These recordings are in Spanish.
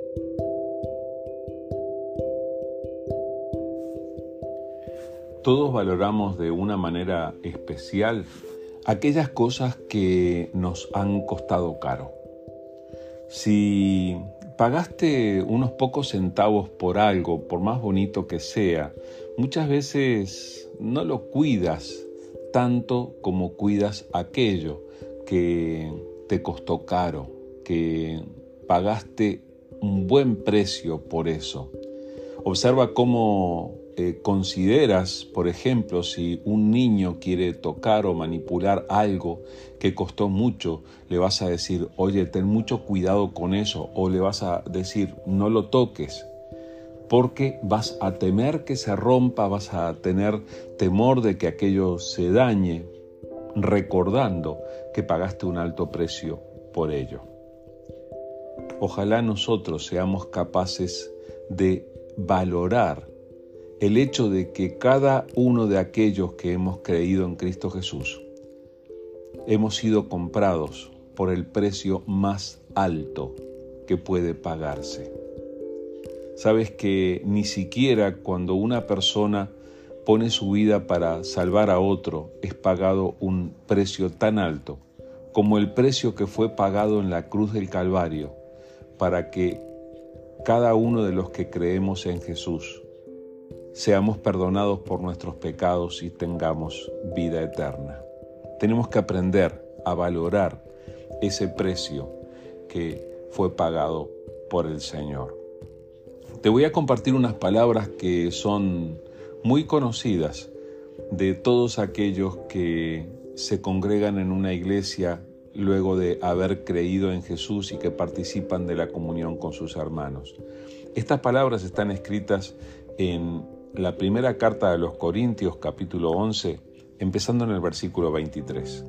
Todos valoramos de una manera especial aquellas cosas que nos han costado caro. Si pagaste unos pocos centavos por algo, por más bonito que sea, muchas veces no lo cuidas tanto como cuidas aquello que te costó caro, que pagaste un buen precio por eso. Observa cómo consideras, por ejemplo, si un niño quiere tocar o manipular algo que costó mucho, le vas a decir, oye, ten mucho cuidado con eso, o le vas a decir, no lo toques, porque vas a temer que se rompa, vas a tener temor de que aquello se dañe, recordando que pagaste un alto precio por ello. Ojalá nosotros seamos capaces de valorar el hecho de que cada uno de aquellos que hemos creído en Cristo Jesús hemos sido comprados por el precio más alto que puede pagarse. Sabes que ni siquiera cuando una persona pone su vida para salvar a otro es pagado un precio tan alto como el precio que fue pagado en la cruz del Calvario para que cada uno de los que creemos en Jesús seamos perdonados por nuestros pecados y tengamos vida eterna. Tenemos que aprender a valorar ese precio que fue pagado por el Señor. Te voy a compartir unas palabras que son muy conocidas de todos aquellos que se congregan en una iglesia luego de haber creído en Jesús y que participan de la comunión con sus hermanos. Estas palabras están escritas en la primera carta de los Corintios, capítulo 11, empezando en el versículo 23.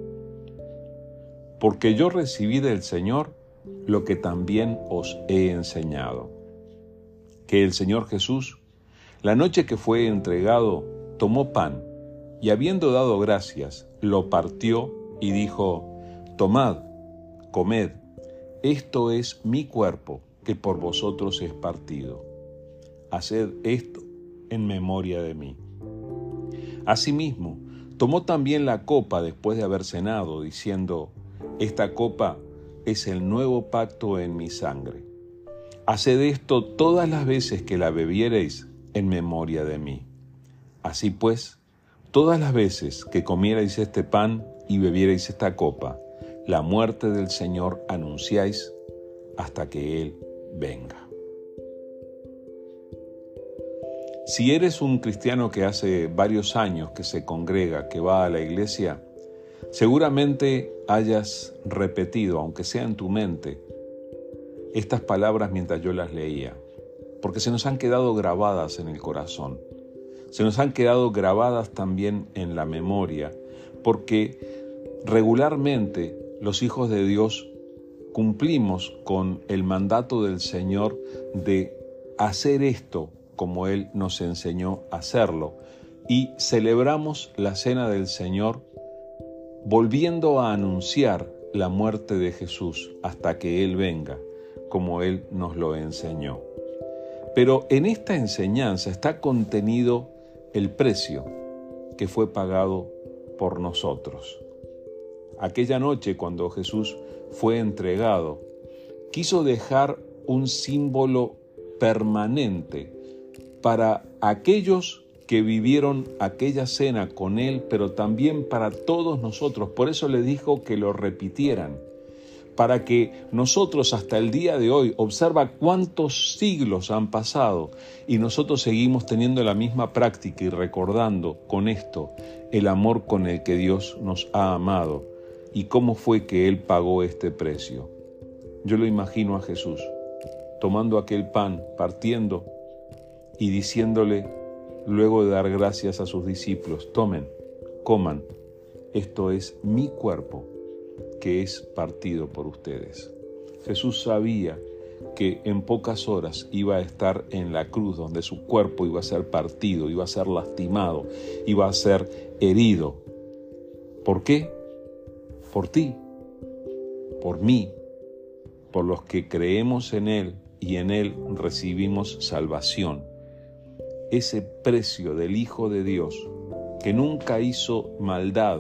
Porque yo recibí del Señor lo que también os he enseñado, que el Señor Jesús, la noche que fue entregado, tomó pan y habiendo dado gracias, lo partió y dijo, tomad, comed, esto es mi cuerpo que por vosotros es partido. Haced esto en memoria de mí. Asimismo, tomó también la copa después de haber cenado, diciendo, esta copa es el nuevo pacto en mi sangre. Haced esto todas las veces que la bebiereis en memoria de mí. Así pues, todas las veces que comierais este pan y bebierais esta copa, la muerte del Señor anunciáis hasta que Él venga. Si eres un cristiano que hace varios años que se congrega, que va a la iglesia, seguramente hayas repetido, aunque sea en tu mente, estas palabras mientras yo las leía, porque se nos han quedado grabadas en el corazón, se nos han quedado grabadas también en la memoria, porque regularmente los hijos de Dios cumplimos con el mandato del Señor de hacer esto como Él nos enseñó a hacerlo, y celebramos la cena del Señor volviendo a anunciar la muerte de Jesús hasta que Él venga, como Él nos lo enseñó. Pero en esta enseñanza está contenido el precio que fue pagado por nosotros. Aquella noche, cuando Jesús fue entregado, quiso dejar un símbolo permanente para aquellos que vivieron aquella cena con Él, pero también para todos nosotros. Por eso le dijo que lo repitieran, para que nosotros hasta el día de hoy, observa cuántos siglos han pasado y nosotros seguimos teniendo la misma práctica y recordando con esto el amor con el que Dios nos ha amado y cómo fue que Él pagó este precio. Yo lo imagino a Jesús tomando aquel pan, partiendo y diciéndole, luego de dar gracias a sus discípulos, tomen, coman, esto es mi cuerpo que es partido por ustedes. Jesús sabía que en pocas horas iba a estar en la cruz, donde su cuerpo iba a ser partido, iba a ser lastimado, iba a ser herido. ¿Por qué? Por ti, por mí, por los que creemos en Él y en Él recibimos salvación. Ese precio del Hijo de Dios, que nunca hizo maldad,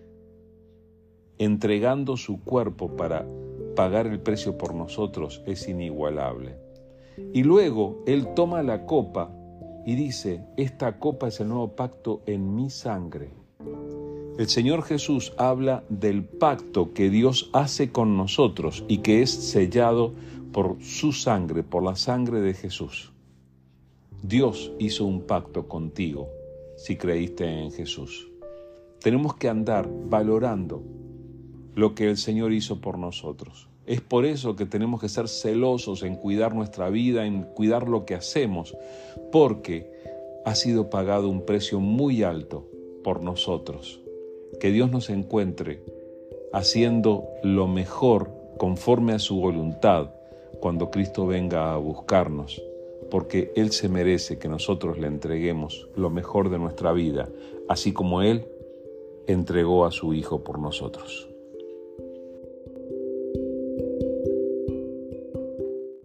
entregando su cuerpo para pagar el precio por nosotros, es inigualable. Y luego Él toma la copa y dice: esta copa es el nuevo pacto en mi sangre. El Señor Jesús habla del pacto que Dios hace con nosotros y que es sellado por su sangre, por la sangre de Jesús. Dios hizo un pacto contigo si creíste en Jesús. Tenemos que andar valorando lo que el Señor hizo por nosotros. Es por eso que tenemos que ser celosos en cuidar nuestra vida, en cuidar lo que hacemos, porque ha sido pagado un precio muy alto por nosotros. Que Dios nos encuentre haciendo lo mejor conforme a su voluntad cuando Cristo venga a buscarnos, porque Él se merece que nosotros le entreguemos lo mejor de nuestra vida, así como Él entregó a su Hijo por nosotros.